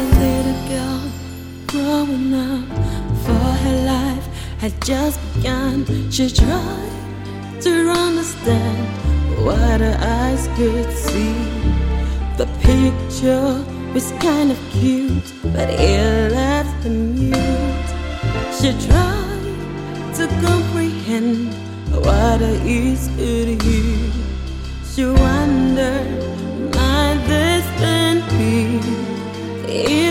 a little girl growing up, for her life had just begun. She tried to understand what her eyes could see. The picture was kind of cute, but it left her mute. She tried to comprehend what her ears could hear. She wondered, might this then be